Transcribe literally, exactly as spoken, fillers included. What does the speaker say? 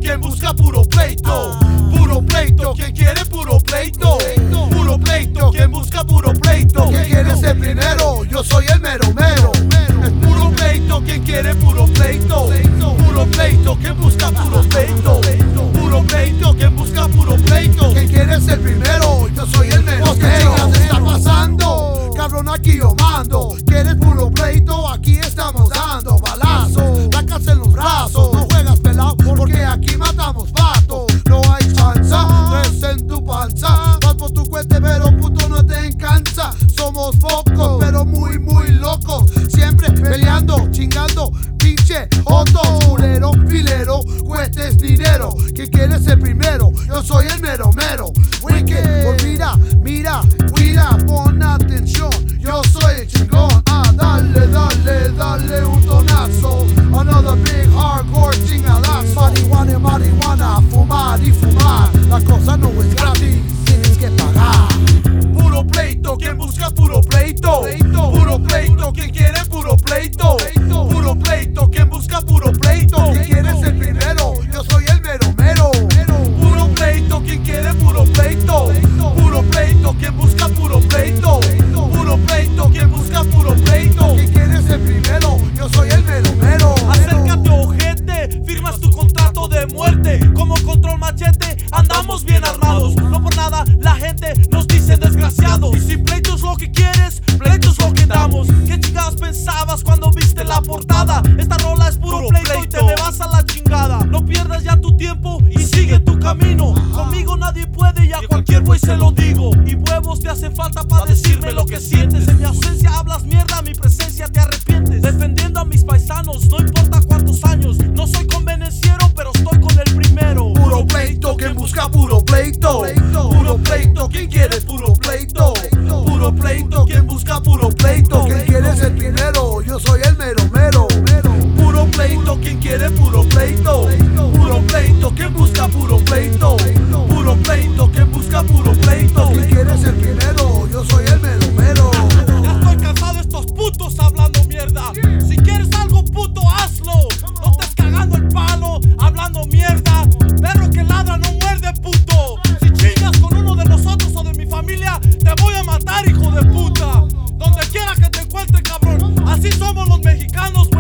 quien busca puro pleito. Puro pleito, quien quiere puro pleito. Puro pleito, quien busca puro pleito. ¿Quién quiere ser primero? Yo soy el mero mero. Es puro pleito, quien quiere puro pleito. Puro pleito, quien busca puro pleito. Puro pleito, quien busca puro pleito. ¿Quién quiere ser primero? Yo soy el mero mero. ¿Qué está pasando? Cabrón, aquí yo mando. ¿Quieres puro pleito? Aquí estamos dando balazo. Sacas en los brazos, no juegas pelado, porque aquí matamos vato. No hay chanza, tres en tu panza. Vas por tu cuente, pero puto no te encansa. Somos pocos, pero muy, muy locos. Siempre peleando, chingando, pinche joto. Culero, filero, cuestes dinero. ¿Quién quiere ser primero? Yo soy el mero mero. Wicked, pues mira, mira, cuida, pon atención. Yo soy el chingón. Ah, dale, dale, dale un tonazo. Another big hardcore chingadazo. Marihuana, marihuana, fumar y fumar. La cosa no es gratis, tienes que pagar. Puro pleito, quien busca puro pleito. Puro pleito, quien quiere puro pleito. Puro pleito, quien busca puro pleito. ¿Quién quiere ser primero? Yo soy el mero mero. Puro pleito, quien quiere puro pleito. Puro pleito, quien busca puro pleito. Puro pleito, quien busca puro pleito. ¿Quién quiere ser primero? Yo soy el mero mero. Acércate, ojete, firmas tu contrato de muerte. Como control machete, andamos bien armados. No por nada la gente nos dice desgraciados. Y si pleito es lo que quieres, pleito es lo que damos. ¿Qué chingadas pensabas cuando viste la portada? Esta rola es puro, puro pleito, pleito y te me vas a la chingada. No pierdas ya tu tiempo y sigue tu camino. Conmigo nadie puede y a cualquier güey se lo digo. Y huevos te hacen falta para decirme lo que sientes. En mi ausencia hablas mierda, mi presencia te arrepientes. Defendiendo a mis paisanos, no importa cuántos años. No soy convenenciero, pero estoy con el primero. Puro pleito, quien busca puro pleito. Puro pleito, quien quiere puro pleito. Puro pleito, quien busca puro pleito. ¿Quién quiere ser primero? Yo soy el mero mero. Puro pleito, quien quiere puro pleito. Puro pleito, quien busca puro pleito. Puro pleito, quien busca puro pleito. ¿Quién quiere ser primero? Yo soy el mero mero. Ya estoy cansado de estos putos hablando mierda. Si quieres algo puto, hazlo. No estés cagando el palo, hablando mierda. Perro que ladra no muerde, puto. Si chingas con uno de nosotros o de mi familia, te voy a matar, hijo de puta. Donde quiera que te encuentre, cabrón. Así somos los mexicanos.